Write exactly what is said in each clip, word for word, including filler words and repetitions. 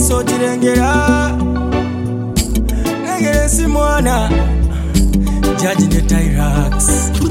ensoti lengera lengera simwana Judge ne Tyrax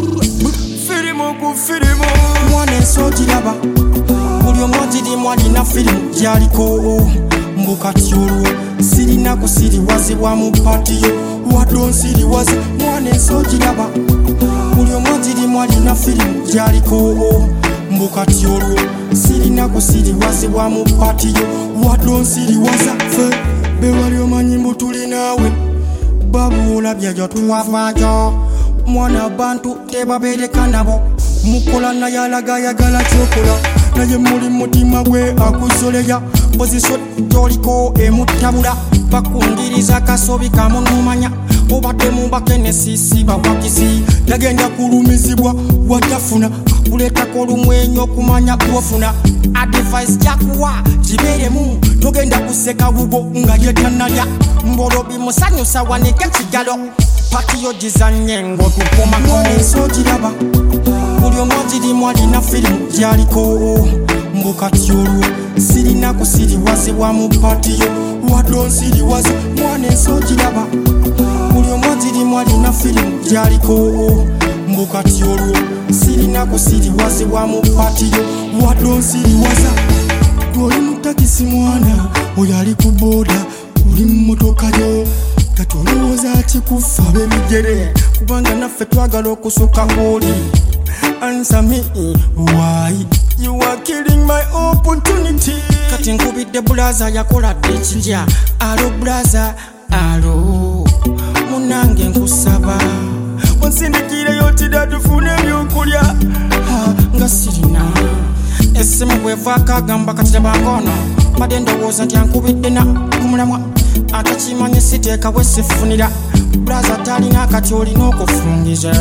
firimu ku firimu mwana ensoti laba buli omwagiri mwali na firimu gyaliko mbukati olwo sirina kusiriwazibwa mu patiyo wadde onsiriwaze mwana ensoti laba buli omwagiri mwali na firimu gyaliko mbukati olwo sirina kusiriwazibwa mu patiyo wadde onsiriwaza fe bewali omanyi mbu tuli naawe babu olabye gyo tuwavaajo mwana abantu tebabereka nabo mukola naye alaga ayagala kyokola naye muli mutima gwe akusoleya pozisyo gyoliko emutabula bakungiriza kasobi kamunumanya obadde mubakenesisi bawagizi yagenda kulumizibwa watafuna akuleetako olumwenyo okumanya gwofuna advice gyakuwa gibeeremu togenda kuseka bubo nga yetanalya mbolobi musanyusa wanike ekigalo patiyo gizanye ng'otukomako ensoti laba buli omwagirimu alina firimu gyaliko mbukati olwo sirina kusiriwazibwa mu patiyo wadde onsiriwaze mwana ensoti laba buli omwagirimu alina firimu gyaliko mbukati olwo sirina kusiriwazibwa mu patiyo wadde onsiriwaza oli mu takisi mwana oyo ali ku booda oli mu motoka yo kati olowooza ati kufa ab'emigere kubanga naffe twagala okusukka ng'oli answer me why you are killing my opportunity kati nkubidde bulaza yakoladde ekirya alo bulaza alo munange nkusaba onsindikireyo tidda tufune ebyokulya nga sirina essimu bwevaako agamba katirabangono badde ndowooza nti ankubidde na kumulamwa atakimanye siteekawo esifunira bulaza talina kati olina okufungiza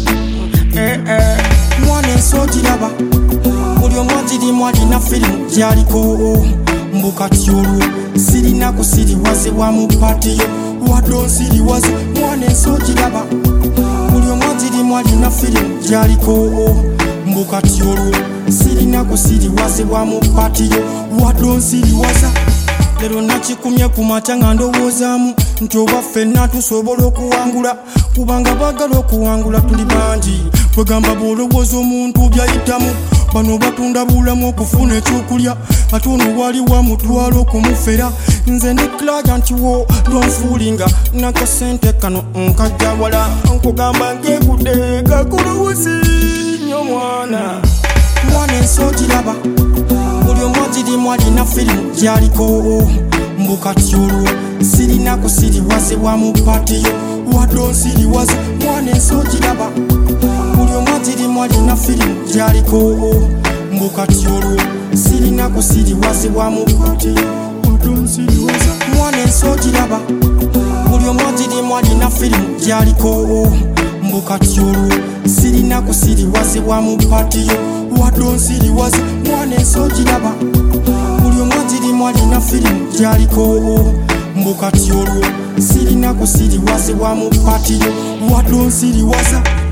mwana ensoti laba buli omwagirimu alina firimu gyaliko mbukati olwo sirina kusiriwazibwa mu patiyo wadde onsiriwaze mwana ensoti laba buli omwagirimu alina firimu gyaliko mbukati olwo sirina kusiriwazibwa mu patiyo wadde onsiriwaza lero nakikumye ku makya nga ndowoozaamu nti oba ffenna tusobola okuwangula kubanga baagala okuwangula tuli bangi kwegamba bw'olowooza omuntu byayitamu bano batunda bulamu okufuna ekyokulya ate ono wali wamutwala okumufera nze ndi client wo lwonfuulinga nakasente kano nkajja wala nkugamba nkegudde kakuluwusi nnyo mwana mwana ensoti laba buli omwagirimu alina firimu gyaliko mbukati olwo sirina kusiriwazibwa mu patiyo wadde onsiriwaze mwana ensoti laba buli omwagirimu alina firimu gyaliko mbukati olwo sirina kusiriwazibwa mu patiyo wadde onsiriwaza mwana ensoti laba buli omwagirimu alina firimu gyaliko mbukati olwo sirina kusiriwazibwa mu patiyo wadde onsiriwaze mwana ensoti laba buli omwagirimu alina firimu gyaliko mbukati olwo sirina kusiriwazibwa mu patiyo wadde onsiriwaza